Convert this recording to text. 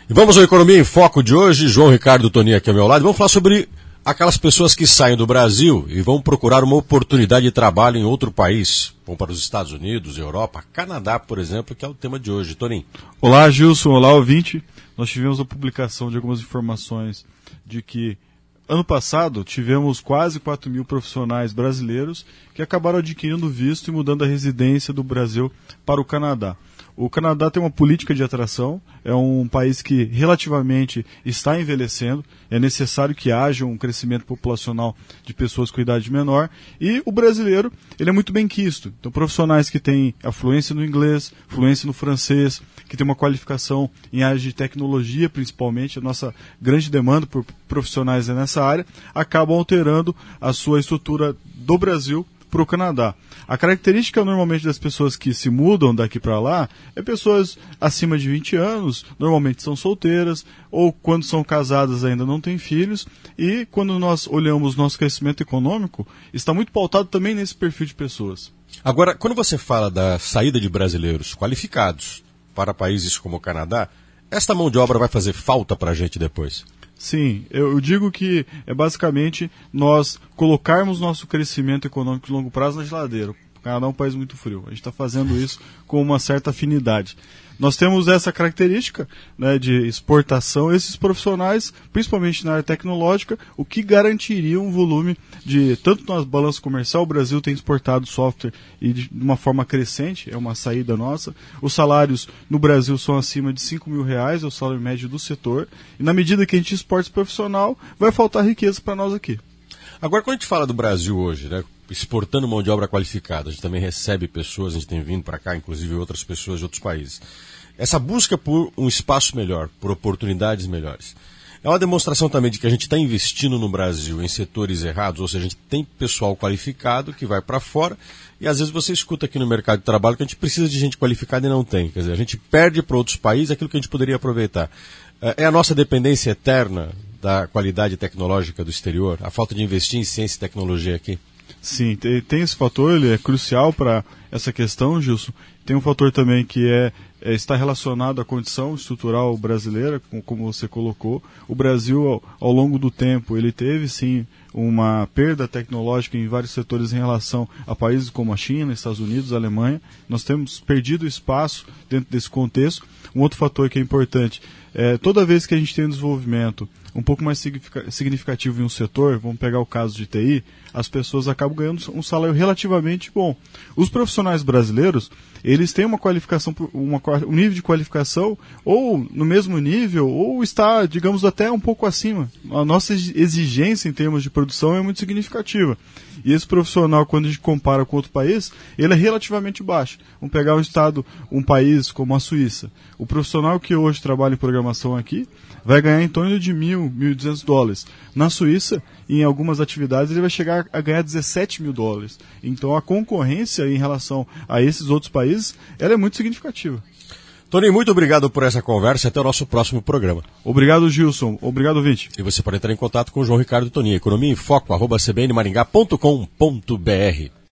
E vamos ao Economia em Foco de hoje. João Ricardo Toninho aqui ao meu lado. Vamos falar sobre aquelas pessoas que saem do Brasil e vão procurar uma oportunidade de trabalho em outro país. Vão para os Estados Unidos, Europa, Canadá, por exemplo, que é o tema de hoje. Toninho. Olá, Gilson. Olá, ouvinte. Nós tivemos a publicação de algumas informações de que ano passado tivemos quase 4 mil profissionais brasileiros que acabaram adquirindo visto e mudando a residência do Brasil para o Canadá. O Canadá tem uma política de atração, é um país que relativamente está envelhecendo, é necessário que haja um crescimento populacional de pessoas com idade menor, e o brasileiro ele é muito bem quisto. Então, profissionais que têm a fluência no inglês, fluência no francês, que têm uma qualificação em áreas de tecnologia, principalmente, a nossa grande demanda por profissionais nessa área, acabam alterando a sua estrutura do Brasil para o Canadá. A característica normalmente das pessoas que se mudam daqui para lá é pessoas acima de 20 anos, normalmente são solteiras, ou quando são casadas ainda não têm filhos, e quando nós olhamos nosso crescimento econômico, está muito pautado também nesse perfil de pessoas. Agora, quando você fala da saída de brasileiros qualificados para países como o Canadá, esta mão de obra vai fazer falta para a gente depois? Sim, eu digo que é basicamente nós colocarmos nosso crescimento econômico de longo prazo na geladeira. O Canadá é um país muito frio, a gente está fazendo isso com uma certa afinidade. Nós temos essa característica, né, de exportação, esses profissionais, principalmente na área tecnológica, o que garantiria um volume de, tanto na balança comercial, o Brasil tem exportado software e de uma forma crescente, é uma saída nossa. Os salários no Brasil são acima de R$5 mil, é o salário médio do setor, e na medida que a gente exporta esse profissional, vai faltar riqueza para nós aqui. Agora, quando a gente fala do Brasil hoje, né, exportando mão de obra qualificada, a gente também recebe pessoas, a gente tem vindo para cá, inclusive outras pessoas de outros países. Essa busca por um espaço melhor, por oportunidades melhores, é uma demonstração também de que a gente está investindo no Brasil em setores errados, ou seja, a gente tem pessoal qualificado que vai para fora, e às vezes você escuta aqui no mercado de trabalho que a gente precisa de gente qualificada e não tem. Quer dizer, a gente perde para outros países aquilo que a gente poderia aproveitar. É a nossa dependência eterna da qualidade tecnológica do exterior, a falta de investir em ciência e tecnologia aqui? Sim, tem esse fator, ele é crucial para essa questão, Gilson. Tem um fator também que está relacionado à condição estrutural brasileira, como você colocou. O Brasil, ao longo do tempo, ele teve, sim, uma perda tecnológica em vários setores em relação a países como a China, Estados Unidos, a Alemanha. Nós temos perdido espaço dentro desse contexto. Um outro fator que é importante, toda vez que a gente tem um desenvolvimento um pouco mais significativo em um setor, vamos pegar o caso de TI, as pessoas acabam ganhando um salário relativamente bom. Os profissionais brasileiros, eles têm uma qualificação, um nível de qualificação ou no mesmo nível, ou está, digamos, até um pouco acima. A nossa exigência em termos de produção é muito significativa. E esse profissional, quando a gente compara com outro país, ele é relativamente baixo. Vamos pegar um país como a Suíça. O profissional que hoje trabalha em programação aqui vai ganhar em torno de $1.000, $1.200. Na Suíça, em algumas atividades, ele vai chegar a ganhar $17 mil. Então a concorrência em relação a esses outros países, ela é muito significativa. Toninho, muito obrigado por essa conversa. Até o nosso próximo programa. Obrigado, Gilson. Obrigado, ouvinte. E você pode entrar em contato com o João Ricardo Toninho, economiaemfoco@cbnmaringá.com.br.